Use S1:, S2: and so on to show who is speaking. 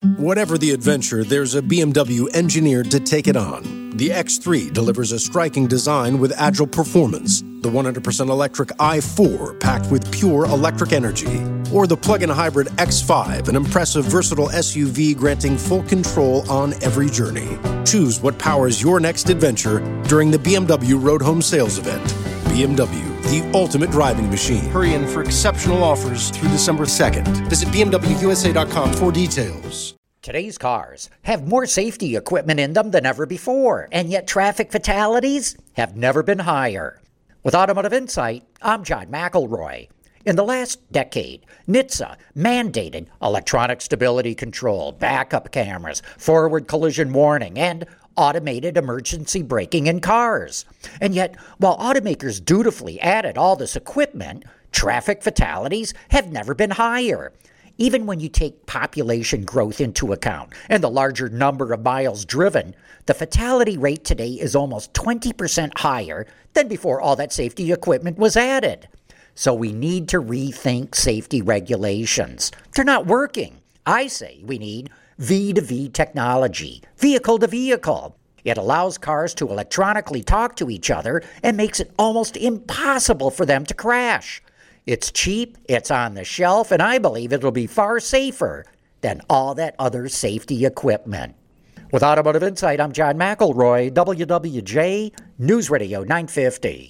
S1: Whatever the adventure, there's a BMW engineered to take it on. The X3 delivers a striking design with agile performance. The 100% electric i4 packed with pure electric energy. Or the plug-in hybrid X5, an impressive versatile SUV granting full control on every journey. Choose what powers your next adventure during the BMW Road Home Sales Event. BMW, the ultimate driving machine. Hurry in for exceptional offers through December 2nd. Visit BMWUSA.com for details.
S2: Today's cars have more safety equipment in them than ever before, and yet traffic fatalities have never been higher. With Automotive Insight, I'm John McElroy. In the last decade, NHTSA mandated electronic stability control, backup cameras, forward collision warning, and automated emergency braking in cars. And yet, while automakers dutifully added all this equipment, traffic fatalities have never been higher. Even when you take population growth into account and the larger number of miles driven, the fatality rate today is almost 20% higher than before all that safety equipment was added. So we need to rethink safety regulations. They're not working. I say we need V2V technology, vehicle to vehicle. It allows cars to electronically talk to each other and makes it almost impossible for them to crash. It's cheap, it's on the shelf, and I believe it'll be far safer than all that other safety equipment. With Automotive Insight, I'm John McElroy, WWJ News Radio 950.